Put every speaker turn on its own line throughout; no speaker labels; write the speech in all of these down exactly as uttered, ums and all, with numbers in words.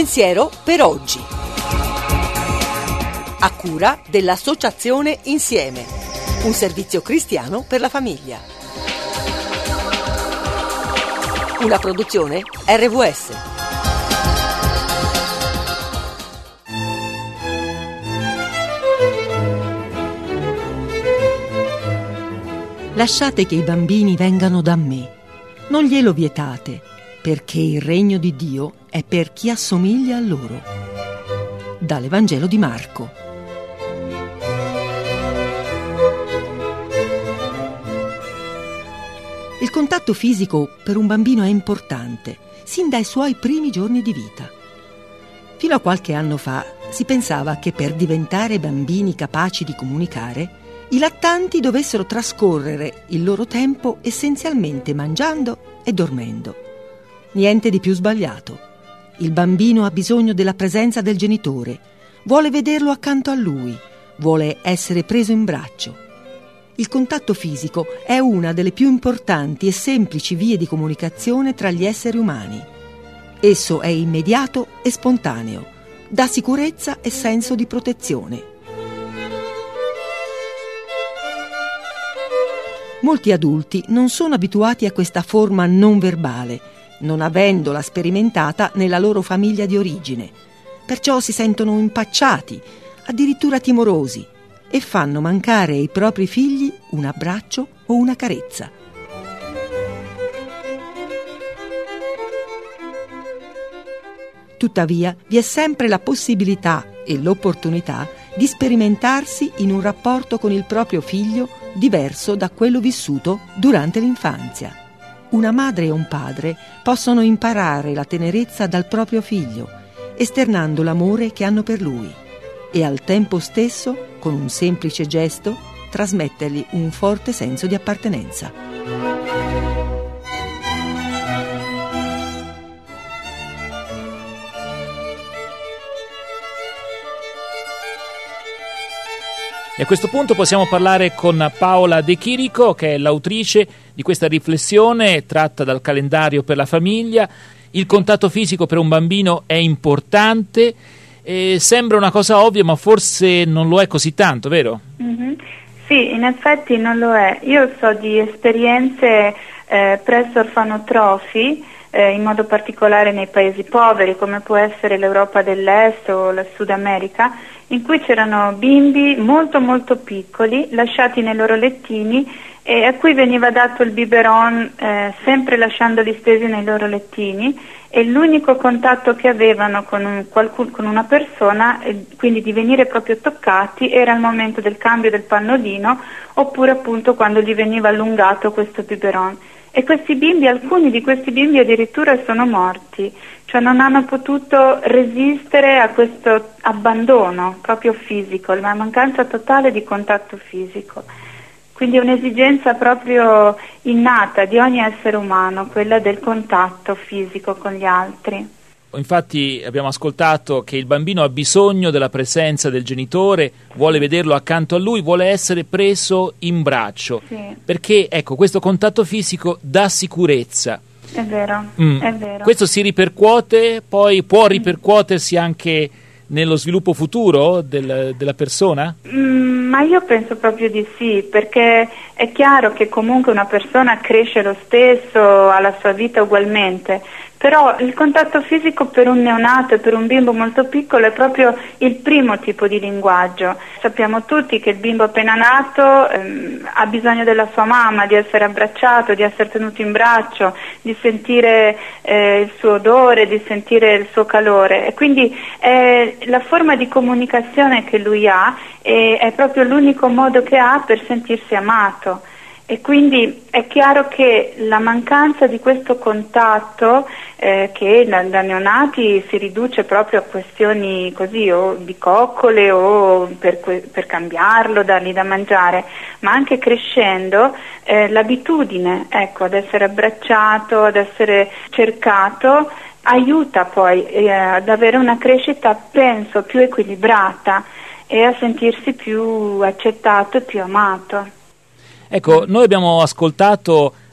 pensiero per oggi. A cura dell'Associazione Insieme, un servizio cristiano per la famiglia. Una produzione erre vu esse.
Lasciate che i bambini vengano da me, non glielo vietate, perché il regno di Dio è per chi assomiglia a loro. Dall'Evangelo di Marco. Il contatto fisico per un bambino è importante, sin dai suoi primi giorni di vita. Fino a qualche anno fa si pensava che per diventare bambini capaci di comunicare, i lattanti dovessero trascorrere il loro tempo essenzialmente mangiando e dormendo. Niente di più sbagliato. Il bambino ha bisogno della presenza del genitore, vuole vederlo accanto a lui, vuole essere preso in braccio. Il contatto fisico è una delle più importanti e semplici vie di comunicazione tra gli esseri umani. Esso è immediato e spontaneo, dà sicurezza e senso di protezione. Molti adulti non sono abituati a questa forma non verbale, non avendola sperimentata nella loro famiglia di origine. Perciò si sentono impacciati, addirittura timorosi, e fanno mancare ai propri figli un abbraccio o una carezza. Tuttavia, vi è sempre la possibilità e l'opportunità di sperimentarsi in un rapporto con il proprio figlio diverso da quello vissuto durante l'infanzia. Una madre e un padre possono imparare la tenerezza dal proprio figlio, esternando l'amore che hanno per lui, e al tempo stesso, con un semplice gesto, trasmettergli un forte senso di appartenenza.
E a questo punto possiamo parlare con Paola De Chirico, che è l'autrice di questa riflessione tratta dal calendario per la famiglia. Il contatto fisico per un bambino è importante, e sembra una cosa ovvia, ma forse non lo è così tanto, vero?
Mm-hmm. Sì, in effetti non lo è. Io so di esperienze eh, presso orfanotrofi, eh, in modo particolare nei paesi poveri, come può essere l'Europa dell'Est o la Sud America, in cui c'erano bimbi molto molto piccoli, lasciati nei loro lettini, e a cui veniva dato il biberon eh, sempre lasciandoli stesi nei loro lettini, e l'unico contatto che avevano con, un, qualcun, con una persona, eh, quindi di venire proprio toccati, era il momento del cambio del pannolino, oppure appunto quando gli veniva allungato questo biberon. E questi bimbi, alcuni di questi bimbi addirittura sono morti, cioè non hanno potuto resistere a questo abbandono proprio fisico, la mancanza totale di contatto fisico. Quindi è un'esigenza proprio innata di ogni essere umano, quella del contatto fisico con gli altri.
Infatti abbiamo ascoltato che il bambino ha bisogno della presenza del genitore, vuole vederlo accanto a lui, vuole essere preso in braccio,
sì.
Perché ecco, questo contatto fisico dà sicurezza.
È vero,
Mm.
è vero.
Questo si ripercuote, poi può ripercuotersi anche nello sviluppo futuro del, della persona?
Mm, ma io penso proprio di sì, perché è chiaro che comunque una persona cresce lo stesso, ha la sua vita ugualmente, però il contatto fisico per un neonato e per un bimbo molto piccolo è proprio il primo tipo di linguaggio. Sappiamo tutti che il bimbo appena nato ehm, ha bisogno della sua mamma, di essere abbracciato, di essere tenuto in braccio, di sentire eh, il suo odore, di sentire il suo calore, e quindi eh, la forma di comunicazione che lui ha è, è proprio l'unico modo che ha per sentirsi amato. E quindi è chiaro che la mancanza di questo contatto, eh, che da, da neonati si riduce proprio a questioni così, o di coccole o per, per cambiarlo, dargli da mangiare, ma anche crescendo eh, l'abitudine, ecco, ad essere abbracciato, ad essere cercato, aiuta poi eh, ad avere una crescita, penso, più equilibrata e a sentirsi più accettato e più amato.
Ecco, noi abbiamo ascoltato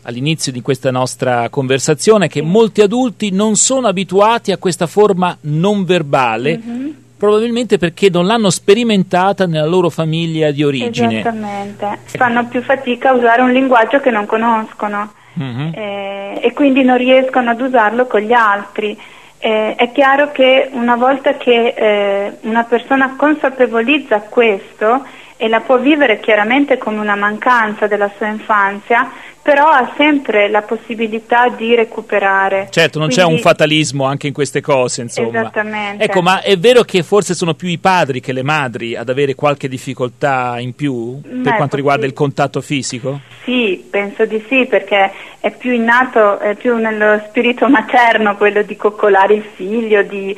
all'inizio di questa nostra conversazione, che molti adulti non sono abituati a questa forma non verbale, mm-hmm. probabilmente perché non l'hanno sperimentata nella loro famiglia di origine.
Esattamente, fanno più fatica a usare un linguaggio che non conoscono, mm-hmm. eh, e quindi non riescono ad usarlo con gli altri. Eh, è chiaro che una volta che eh, una persona consapevolizza questo e la può vivere chiaramente come una mancanza della sua infanzia, però ha sempre la possibilità di recuperare.
Certo, non Quindi... c'è un fatalismo anche in queste cose, insomma.
Esattamente.
Ecco, ma è vero che forse sono più i padri che le madri ad avere qualche difficoltà in più per
ecco,
quanto riguarda
sì.
il contatto fisico?
Sì, penso di sì, perché è più innato, è più nello spirito materno quello di coccolare il figlio, di,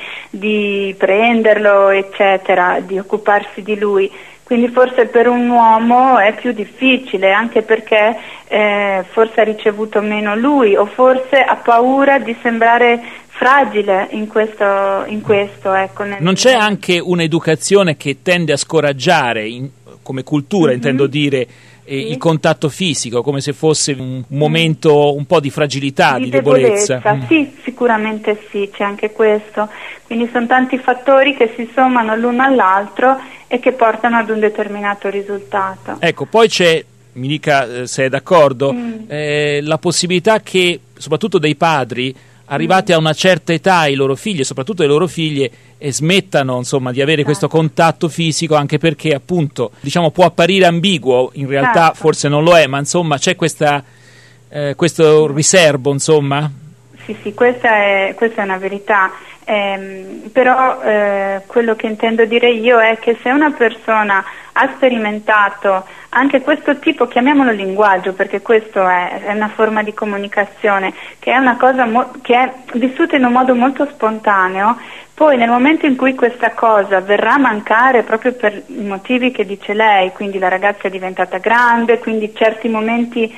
di prenderlo, eccetera, di occuparsi di lui. Quindi forse per un uomo è più difficile, anche perché eh, forse ha ricevuto meno lui, o forse ha paura di sembrare fragile in questo, in questo ecco. Nel...
Non c'è anche un'educazione che tende a scoraggiare, in, come cultura mm-hmm. intendo dire, eh, sì. il contatto fisico, come se fosse un momento un po' di fragilità, di,
di
debolezza?
debolezza. Sì, sicuramente sì, c'è anche questo. Quindi sono tanti fattori che si sommano l'uno all'altro e che portano ad un determinato risultato.
Ecco, poi c'è, mi dica eh, se è d'accordo,
mm.
eh, la possibilità che, soprattutto dei padri, arrivati mm. a una certa età, i loro figli, e soprattutto le loro figlie, eh, smettano insomma di avere certo. questo contatto fisico, anche perché appunto, diciamo, può apparire ambiguo, in realtà certo. forse non lo è, ma insomma c'è questa, eh, questo mm. riserbo, insomma.
Sì, sì, questa è, questa è una verità. Eh, però eh, quello che intendo dire io è che se una persona ha sperimentato anche questo tipo, chiamiamolo linguaggio, perché questo è, è una forma di comunicazione, che è una cosa mo- che è vissuta in un modo molto spontaneo, poi nel momento in cui questa cosa verrà a mancare proprio per i motivi che dice lei, quindi la ragazza è diventata grande, quindi certi momenti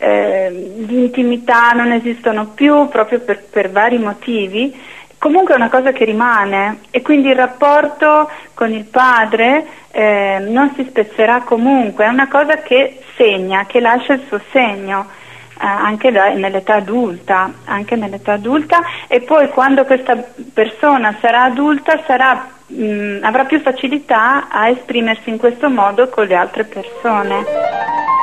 eh, di intimità non esistono più proprio per, per vari motivi, comunque è una cosa che rimane, e quindi il rapporto con il padre eh, non si spezzerà comunque, è una cosa che segna, che lascia il suo segno eh, anche da, nell'età adulta, anche nell'età adulta, e poi quando questa persona sarà adulta sarà, mh, avrà più facilità a esprimersi in questo modo con le altre persone.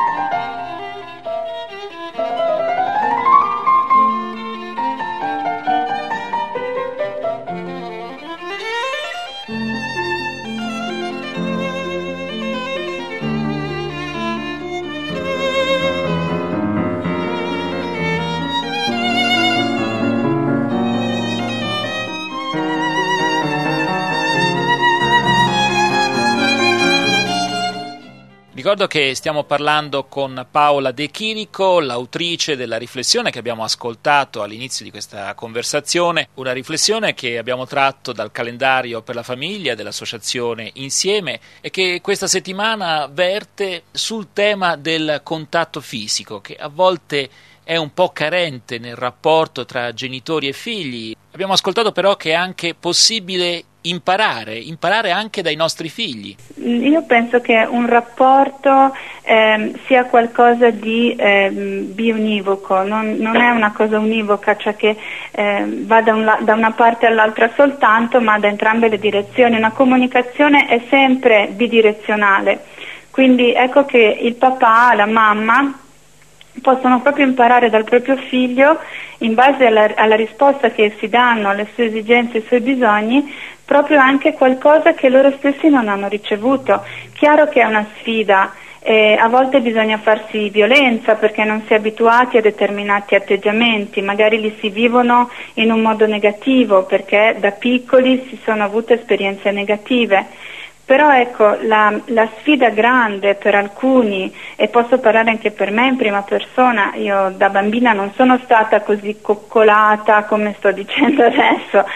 Ricordo che stiamo parlando con Paola De Chirico, l'autrice della riflessione che abbiamo ascoltato all'inizio di questa conversazione, una riflessione che abbiamo tratto dal calendario per la famiglia dell'associazione Insieme e che questa settimana verte sul tema del contatto fisico, che a volte è un po' carente nel rapporto tra genitori e figli. Abbiamo ascoltato però che è anche possibile imparare, imparare anche dai nostri figli.
Io penso che un rapporto eh, sia qualcosa di eh, bionivoco, non, non è una cosa univoca, cioè che eh, va da, un, da una parte all'altra soltanto, ma da entrambe le direzioni. Una comunicazione è sempre bidirezionale, quindi ecco che il papà, la mamma possono proprio imparare dal proprio figlio, in base alla, alla risposta che si danno alle sue esigenze e ai suoi bisogni, proprio anche qualcosa che loro stessi non hanno ricevuto. Chiaro che è una sfida, eh, a volte bisogna farsi violenza perché non si è abituati a determinati atteggiamenti, magari li si vivono in un modo negativo perché da piccoli si sono avute esperienze negative. Però ecco, la, la sfida grande per alcuni, e posso parlare anche per me in prima persona, io da bambina non sono stata così coccolata come sto dicendo adesso,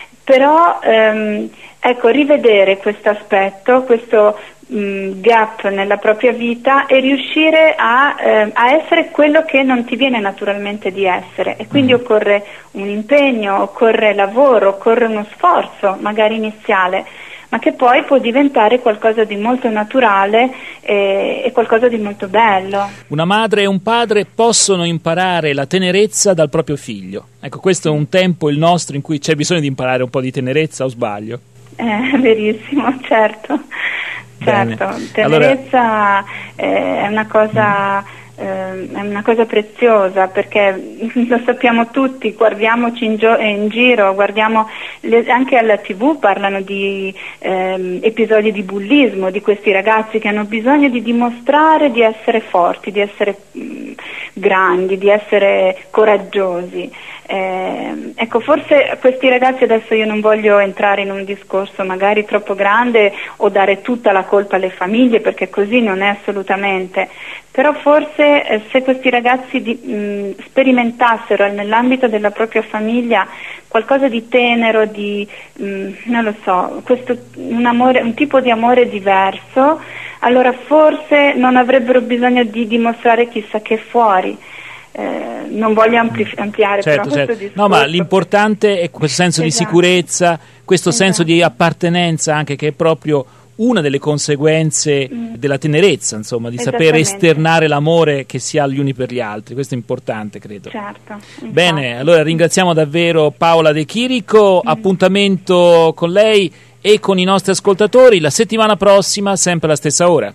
però ehm, ecco, rivedere questo aspetto, questo mh, gap nella propria vita e riuscire a, eh, a essere quello che non ti viene naturalmente di essere, e quindi occorre un impegno, occorre lavoro, occorre uno sforzo magari iniziale, ma che poi può diventare qualcosa di molto naturale e, e qualcosa di molto bello.
Una madre e un padre possono imparare la tenerezza dal proprio figlio. Ecco, questo è un tempo, il nostro, in cui c'è bisogno di imparare un po' di tenerezza, o sbaglio?
Eh, verissimo, certo.
Bene.
Certo, tenerezza allora... è una cosa... è una cosa preziosa, perché lo sappiamo tutti, guardiamoci in, gio- in giro, guardiamo le, anche alla tivù parlano di ehm, episodi di bullismo, di questi ragazzi che hanno bisogno di dimostrare di essere forti, di essere mh, grandi, di essere coraggiosi. Eh, ecco, forse questi ragazzi, adesso io non voglio entrare in un discorso magari troppo grande o dare tutta la colpa alle famiglie, perché così non è assolutamente, però forse eh, se questi ragazzi di, mh, sperimentassero nell'ambito della propria famiglia qualcosa di tenero, di mh, non lo so, questo, un, amore, un tipo di amore diverso, allora forse non avrebbero bisogno di dimostrare chissà che fuori. Eh, non voglio ampli- ampliare
certo,
però
certo.
questo discorso.
No, ma l'importante è questo senso
esatto.
di sicurezza, questo
esatto.
senso di appartenenza, anche, che è proprio una delle conseguenze mm. della tenerezza, insomma, di saper esternare l'amore che si ha gli uni per gli altri. Questo è importante, credo.
Certo,
bene, allora ringraziamo davvero Paola De Chirico, mm. appuntamento con lei e con i nostri ascoltatori la settimana prossima, sempre alla stessa ora.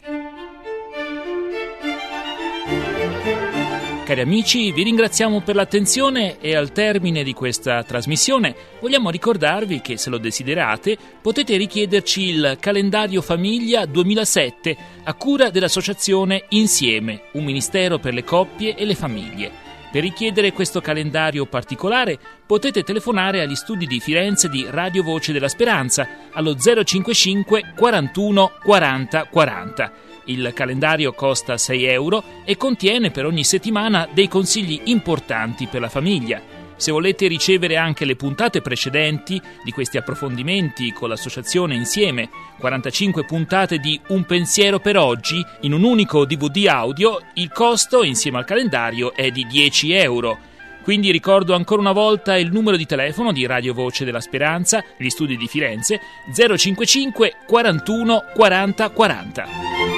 Cari amici, vi ringraziamo per l'attenzione e al termine di questa trasmissione vogliamo ricordarvi che, se lo desiderate, potete richiederci il calendario famiglia duemilasette a cura dell'associazione Insieme, un ministero per le coppie e le famiglie. Per richiedere questo calendario particolare potete telefonare agli studi di Firenze di Radio Voce della Speranza allo zero cinquantacinque quarantuno quaranta quaranta. Il calendario costa sei euro e contiene per ogni settimana dei consigli importanti per la famiglia. Se volete ricevere anche le puntate precedenti di questi approfondimenti con l'associazione Insieme, quarantacinque puntate di Un pensiero per oggi in un unico D V D audio, il costo insieme al calendario è di dieci euro. Quindi ricordo ancora una volta il numero di telefono di Radio Voce della Speranza, gli studi di Firenze, zero cinquantacinque quarantuno quaranta quaranta.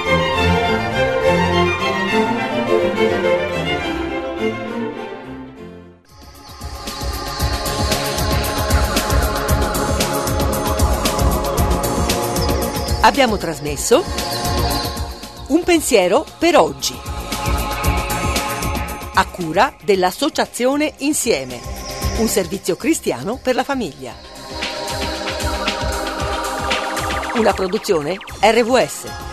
Abbiamo trasmesso Un pensiero per oggi, a cura dell'associazione Insieme, un servizio cristiano per la famiglia. Una produzione R V S.